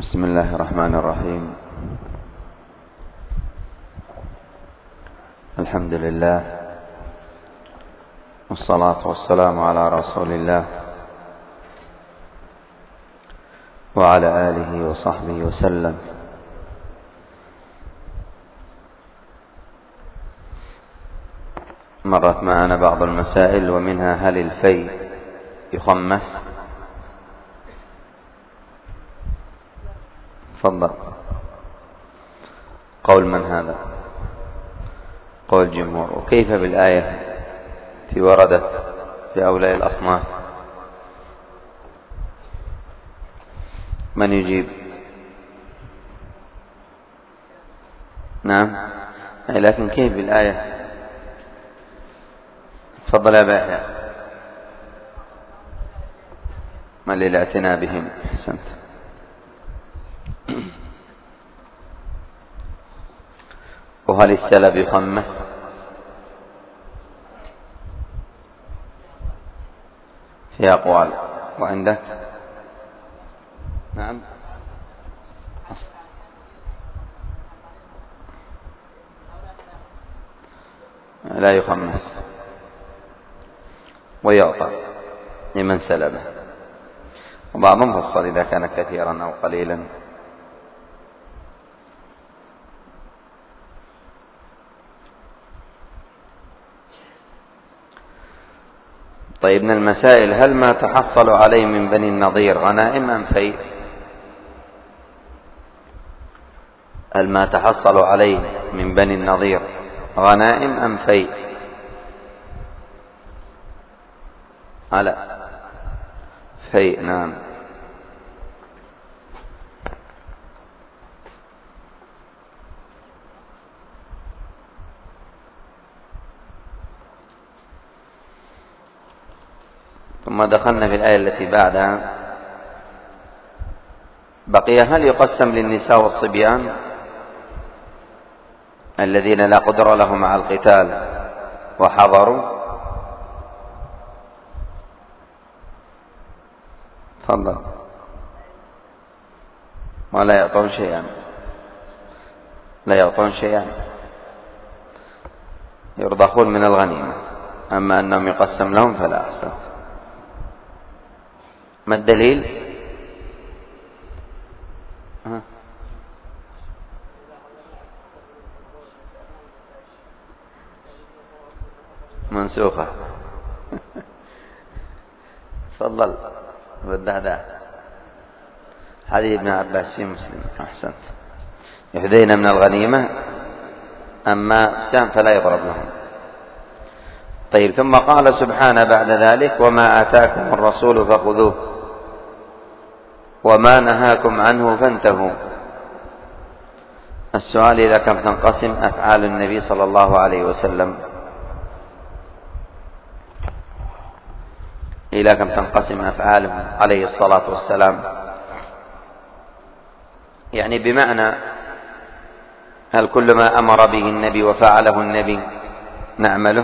بسم الله الرحمن الرحيم. الحمد لله والصلاة والسلام على رسول الله وعلى آله وصحبه وسلم. مرت معنا بعض المسائل ومنها هل الفيء يخمس؟ تفضل. قول من هذا؟ قول الجمهور. وكيف بالآية التي وردت في أولاء الأصناف؟ من يجيب؟ نعم، لكن كيف بالآية؟ تفضل يا باحث. من للاعتناء بهم. أحسنت. وهل السلب يخمس؟ في أقوال. وعندك؟ نعم، لا يخمس ويعطى لمن سلبه، وبعضهم فصل إذا كان كثيرا أو قليلا. طيب، من المسائل: هل ما تحصل عليه من بني النضير غنائم أم فيء؟ هل ما تحصل عليه من بني النضير غنائم أم فيء؟ على فيء. نعم. ثم دخلنا في الآية التي بعدها. بقي: هل يقسم للنساء والصبيان الذين لا قدر لهم على القتال وحضروا؟ تفضل. ولا يعطون شيئا. لا يعطون شيئا، يرضخون من الغنيمة. أما أنهم يقسم لهم فلا. أحسن. ما الدليل؟ منسوخة. تفضل. بالدهداه. حديث ابن عباس في مسلم. أحسنت. يفدين من الغنيمة، أما سام فلا يضرب لهم. طيب، ثم قال سبحانه بعد ذلك: وما آتاكم الرسول فخذوه وما نهاكم عنه فانتهوا. السؤال: إلى كم تنقسم أفعال النبي صلى الله عليه وسلم؟ إلى كم تنقسم أفعاله عليه الصلاة والسلام؟ يعني بمعنى: هل كل ما أمر به النبي وفعله النبي نعمله؟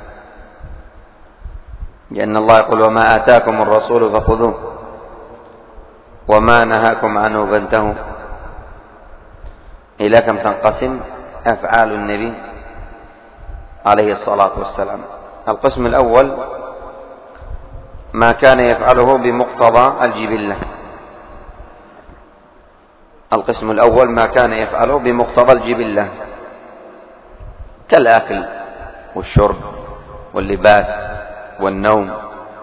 لأن الله يقول: وما آتاكم الرسول فخذوه وما نهاكم عنه فانتهوا. إلى كم تنقسم أفعال النبي عليه الصلاة والسلام؟ القسم الأول: ما كان يفعله بمقتضى الجبلة. القسم الأول: ما كان يفعله بمقتضى الجبلة، كالأكل والشرب واللباس والنوم.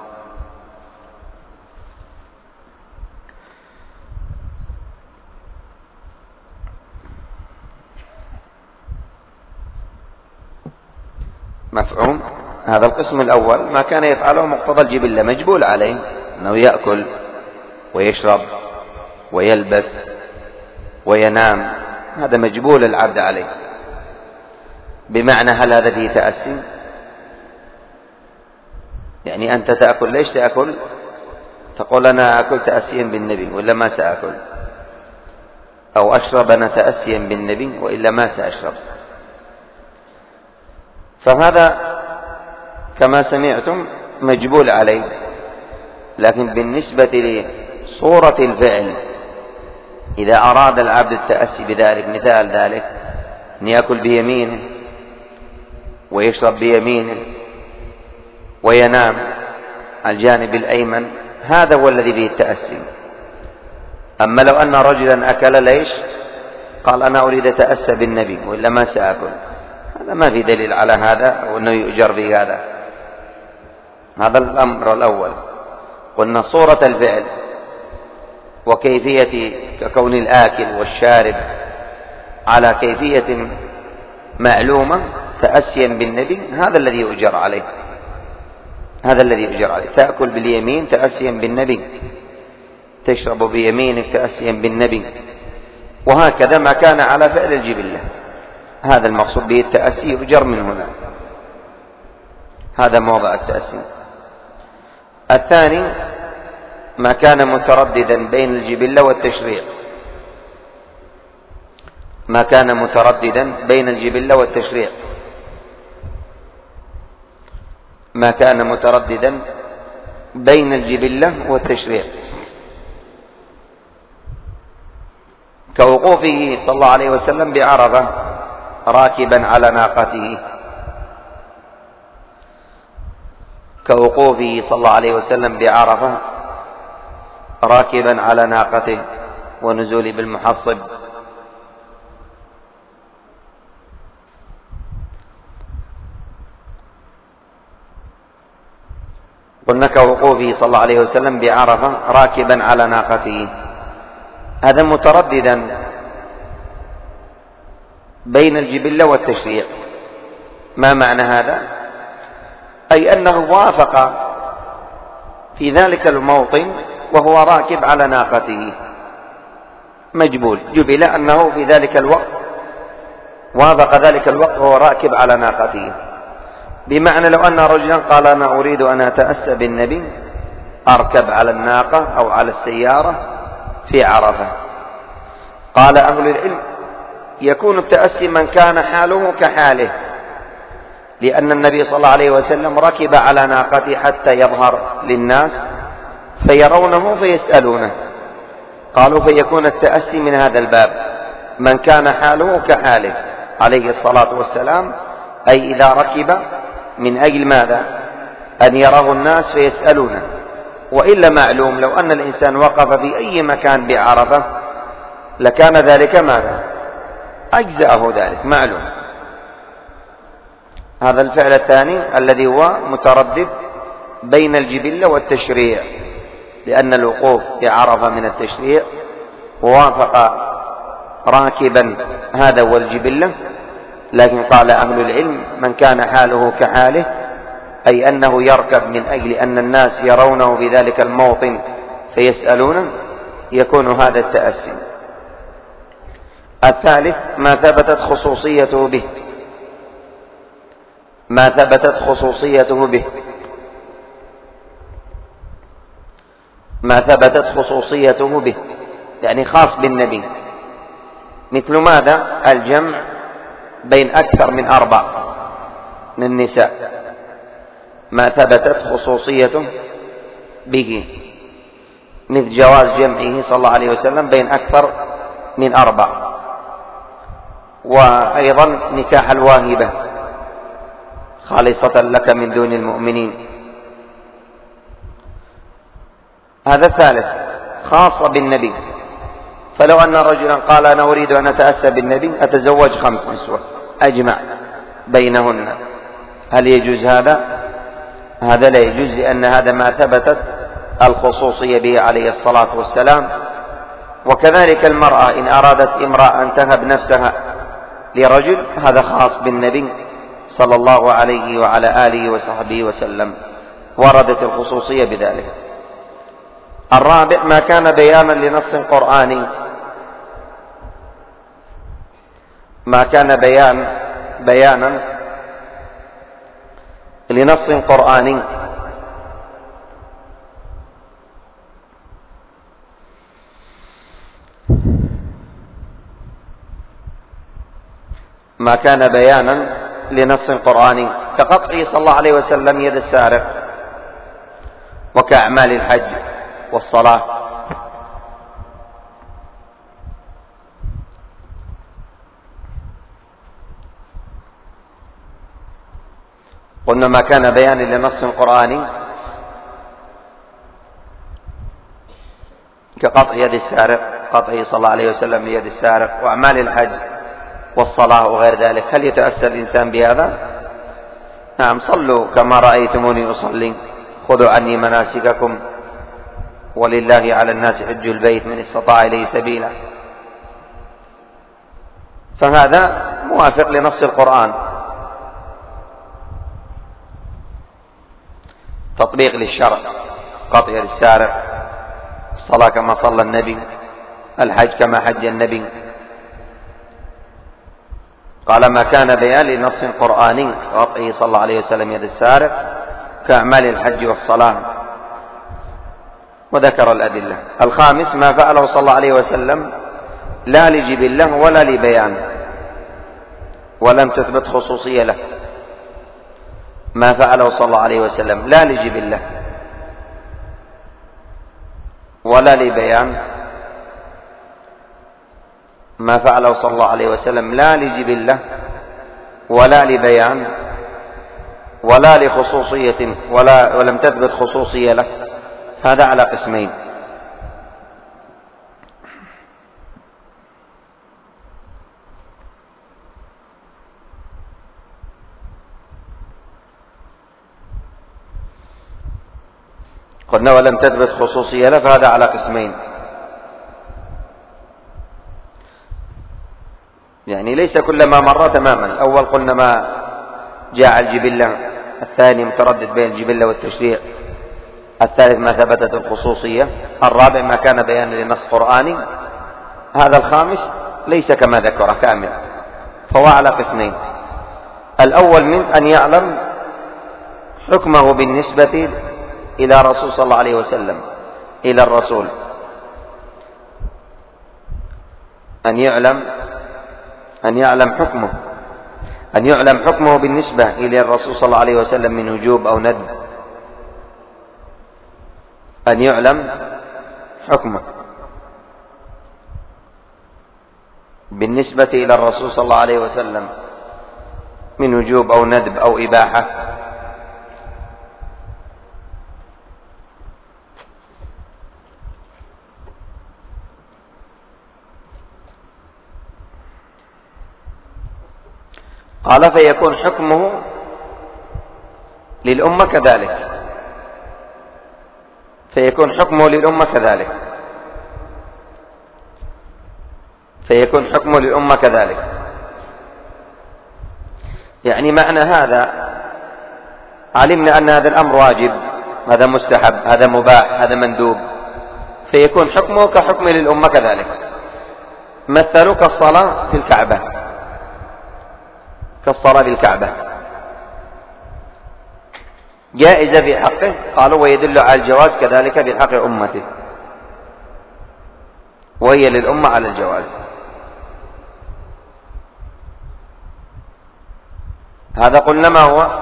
مفهوم؟ هذا القسم الأول: ما كان يفعله مقتضى الجبلة، مجبول عليه أنه يأكل ويشرب ويلبس وينام، هذا مجبول العبد عليه. بمعنى: هل هذا فيه تأسي؟ يعني أنت تأكل، ليش تأكل؟ تقول: أنا أكل تأسيا بالنبي وإلا ما سأكل، أو أشرب أنا تأسيا بالنبي وإلا ما سأشرب. فهذا كما سمعتم مجبول عليه. لكن بالنسبة لصورة الفعل إذا أراد العبد التأسي بذلك، مثال ذلك أن يأكل بيمينه ويشرب بيمينه وينام الجانب الأيمن، هذا هو الذي به التأسي. أما لو أن رجلا أكل ليش قال أنا أريد أتأسى بالنبي وإلا ما سأكل، هذا ما في دليل على هذا أو أنه يؤجر في هذا. هذا الأمر الأول. قلنا صورة الفعل وكيفية ككون الآكل والشارب على كيفية معلومة تأسيا بالنبي، هذا الذي يؤجر عليه، هذا الذي يؤجر عليه. تأكل باليمين تأسيا بالنبي، تشرب بيمينك تأسيا بالنبي، وهكذا ما كان على فعل الجبلة، هذا المقصود به التأسي، يؤجر من هنا. هذا موضع التأسي. الثاني ما كان مترددا بين الجبلة والتشريع، ما كان مترددا بين الجبلة والتشريع، ما كان مترددا بين الجبلة والتشريع، كوقوفه صلى الله عليه وسلم بعرفة راكبا على ناقته، كوقوفه صلى الله عليه وسلم بعرفة راكبا على ناقته ونزول بالمحصب. قلنا كوقوفه صلى الله عليه وسلم بعرفة راكبا على ناقته، هذا مترددا بين الجبلة والتشريع. ما معنى هذا؟ أي أنه وافق في ذلك الموطن وهو راكب على ناقته، مجبول، جبل أنه في ذلك الوقت وافق ذلك الوقت وهو راكب على ناقته. بمعنى لو أن رجلا قال أنا أريد أن أتأسى بالنبي، أركب على الناقة أو على السيارة في عرفة، قال أهل العلم يكون التأسي من كان حاله كحاله، لأن النبي صلى الله عليه وسلم ركب على ناقته حتى يظهر للناس فيرونه فيسألونه، قالوا فيكون التأسي من هذا الباب، من كان حاله كحاله عليه الصلاة والسلام، أي إذا ركب من أجل ماذا؟ أن يراه الناس فيسألونه. وإلا معلوم لو أن الإنسان وقف في أي مكان بعرفة لكان ذلك ماذا؟ أجزأه ذلك، معلوم. هذا الفعل الثاني الذي هو متردد بين الجبلة والتشريع، لأن الوقوف بعرفة من التشريع، ووافق راكبا هذا هو الجبلة. لكن قال أهل العلم من كان حاله كحاله، أي أنه يركب من أجل أن الناس يرونه بذلك الموطن فيسألونه، يكون هذا التأسي. الثالث ما ثبتت خصوصيته به، ما ثبتت خصوصيته به، ما ثبتت خصوصيته به يعني خاص بالنبي، مثل ماذا؟ الجمع بين أكثر من 4 من النساء، ما ثبتت خصوصيته به، مثل جواز جمعه صلى الله عليه وسلم بين أكثر من 4، وأيضا نكاح الواهبة خالصة لك من دون المؤمنين. هذا الثالث خاصة بالنبي، فلو أن رجلا قال أنا أريد أن أتأسى بالنبي أتزوج 5 نسوة أجمع بينهن، هل يجوز هذا؟ هذا لا يجوز، لأن هذا ما ثبتت الخصوصية به عليه الصلاة والسلام. وكذلك المرأة إن أرادت امرأة أن تهب نفسها لرجل، هذا خاص بالنبي صلى الله عليه وعلى آله وصحبه وسلم، وردت الخصوصية بذلك. الرابع ما كان بيانا لنص قرآني، ما كان بيانا لنص قرآني، ما كان بيانا لنص قرآني كقطعه صلى الله عليه وسلم يد السارق، وكأعمال الحج والصلاة. قلنا ما كان بيانا لنص قرآني كقطع يد السارق، قطعه صلى الله عليه وسلم ليد السارق، وأعمال الحج والصلاة وغير ذلك. هل يتأثر الإنسان بهذا؟ نعم، صلوا كما رأيتموني أصلي، خذوا عني مناسككم، ولله على الناس حج البيت من استطاع إليه سبيلا. فهذا موافق لنص القرآن، تطبيق للشرع، قطع يد السارق، الصلاة كما صلى النبي، الحج كما حج النبي. قال ما كان بيان لنص قرآني قطعه صلى الله عليه وسلم يد السارق كأعمال الحج والصلاة، وذكر الأدلة. الخامس ما فعله صلى الله عليه وسلم لا لجبله ولا لبيان، ولم تثبت خصوصية له. ما فعله صلى الله عليه وسلم لا لجبله ولا لبيان، ما فعله صلى الله عليه وسلم لا لجبله ولا لبيان ولا لخصوصية ولم تثبت خصوصية له، هذا على قسمين. قلنا ولم تثبت خصوصية له، فهذا على قسمين. يعني ليس كل ما مر تماما. الأول قلنا ما جاء الجبلة، الثاني متردد بين الجبلة والتشريع، الثالث ما ثبتت الخصوصية، الرابع ما كان بيانا لنص قرآني، هذا الخامس ليس كما ذكره كامل، فهو على قسمين. الأول من أن يعلم حكمه بالنسبة إلى رسول صلى الله عليه وسلم، إلى الرسول، أن يعلم حكمه بالنسبة إلى الرسول صلى الله عليه وسلم من وجوب أو ندب، أن يعلم حكمه بالنسبة إلى الرسول صلى الله عليه وسلم من وجوب أو ندب أو إباحة. قال فيكون حكمه للأمة كذلك، فيكون حكمه للأمة كذلك، فيكون حكمه للأمة كذلك. يعني معنى هذا علمنا أن هذا الأمر واجب، هذا مستحب، هذا مباح، هذا مندوب، فيكون حكمه كحكم للأمة كذلك. مثلوا كالصلاة في الكعبة، كالصلاة بالكعبة جائزة في حقه، قالوا ويدل على الجواز كذلك في حق أمته، وهي للأمة على الجواز. هذا قلنا ما هو؟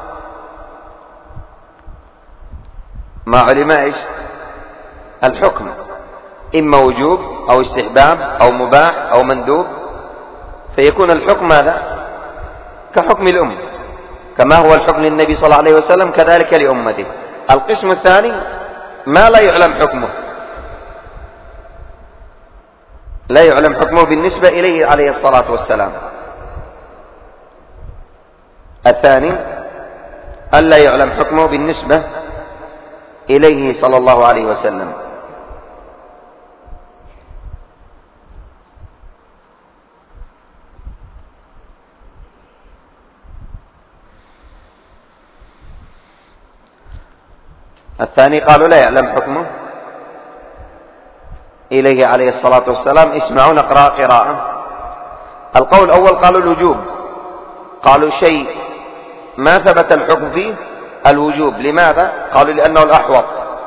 ما علم إيش؟ الحكم، إما وجوب أو استحباب أو مباح أو مندوب، فيكون الحكم هذا كحكم الأمة، كما هو الحكم للنبي صلى الله عليه وسلم كذلك لأمته. القسم الثاني ما لا يعلم حكمه، لا يعلم حكمه بالنسبة إليه عليه الصلاة والسلام. الثاني ألا يعلم حكمه بالنسبة إليه صلى الله عليه وسلم. الثاني قالوا لا يعلم حكمه إليه عليه الصلاة والسلام. اسمعوا نقرأ قراءة. القول الأول قالوا الوجوب، قالوا شيء ما ثبت الحكم فيه الوجوب. لماذا؟ قالوا لأنه الأحوط.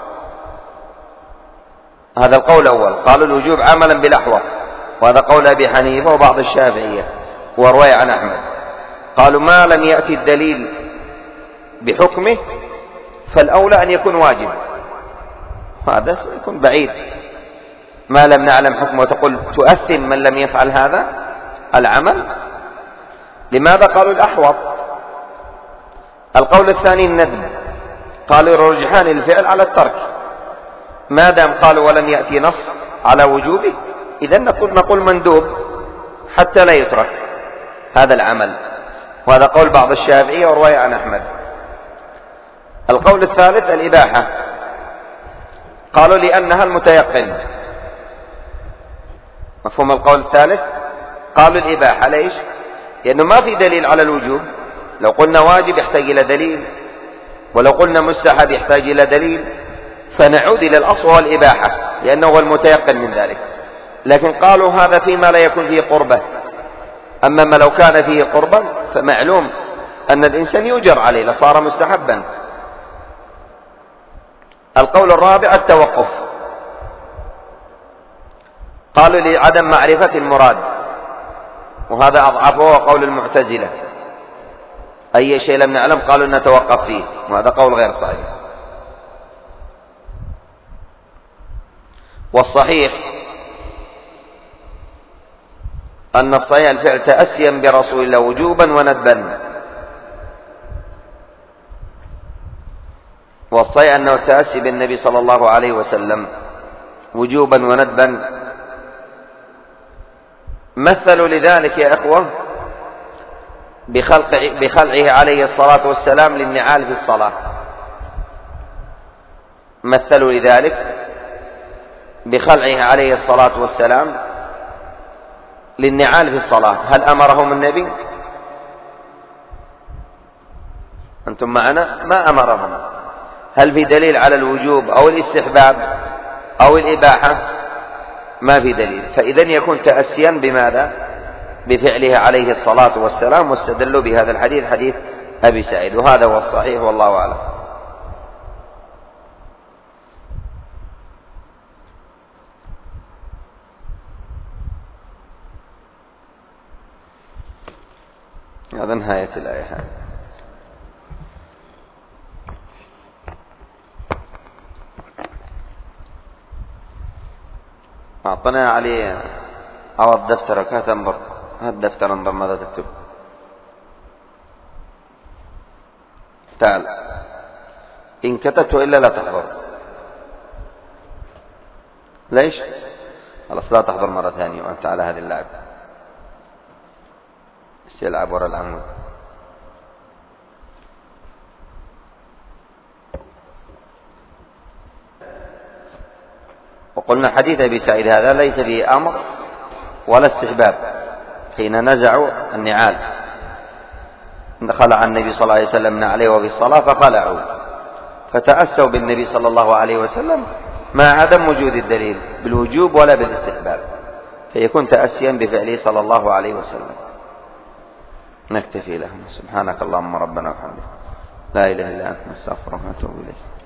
هذا القول الأول، قالوا الوجوب عملا بالأحوط، وهذا قول أبي حنيفة وبعض الشافعية ورواية عن أحمد. قالوا ما لم يأتي الدليل بحكمه فالأولى أن يكون واجب، هذا يكون بعيد. ما لم نعلم حكمه وتقول تؤثم من لم يفعل هذا العمل. لماذا؟ قالوا الأحوط. القول الثاني الندب، قالوا يرجحان الفعل على الترك، ما دام قالوا ولم يأتي نص على وجوبه إذن نقول مندوب حتى لا يترك هذا العمل، وهذا قول بعض الشافعية ورواية عن أحمد. القول الثالث الإباحة، قالوا لأنها المتيقن. مفهوم القول الثالث؟ قالوا الإباحة. ليش؟ لأنه ما في دليل على الوجوب، لو قلنا واجب يحتاج إلى دليل، ولو قلنا مستحب يحتاج إلى دليل، فنعود إلى الأصل والإباحة لأنه هو المتيقن من ذلك. لكن قالوا هذا فيما لا يكون فيه قربة، أما ما لو كان فيه قربا فمعلوم أن الإنسان يؤجر عليه لصار مستحبا. القول الرابع التوقف، قالوا لعدم معرفة المراد، وهذا أضعفه قول المعتزلة، أي شيء لم نعلم قالوا نتوقف فيه، وهذا قول غير صحيح. والصحيح أن الصحيح الفعل تأسيا برسول الله وجوبا وندبا، والصحيح أنه التأسي بالنبي صلى الله عليه وسلم وجوبا وندبا. مثلوا لذلك يا إخوة بخلعه عليه الصلاة والسلام للنعال في الصلاة، مثلوا لذلك بخلعه عليه الصلاة والسلام للنعال في الصلاة. هل أمرهم النبي؟ أنتم معنا؟ ما أمرهم. هل في دليل على الوجوب أو الاستحباب أو الإباحة؟ ما في دليل، فإذن يكون تأسيا بماذا؟ بفعله عليه الصلاة والسلام، واستدلوا بهذا الحديث حديث أبي سعيد، وهذا هو الصحيح والله أعلم. هذا نهاية الآية هذه. أعطنا عليه عوض دفترك، هات انظر، هات دفتر انظر ماذا تكتب. تعال، إن كتبت إلا لا تحضر. ليش؟ خلاص لا تحضر مرة ثانية وأنت على هذه اللعب، يلعب وراء العمود. وقلنا حديث أبي سعيد هذا ليس فيه أمر ولا استحباب، حين نزعوا النعال خلع النبي صلى الله عليه وسلم نعله وفي الصلاة فخلعوا، فتأسوا بالنبي صلى الله عليه وسلم مع عدم وجود الدليل بالوجوب ولا بالاستحباب، فيكون تأسيا بفعله صلى الله عليه وسلم. نكتفي لهم. سبحانك اللهم ربنا وبحمدك، لا إله إلا أنت، نستغفرك ونتوب إليك.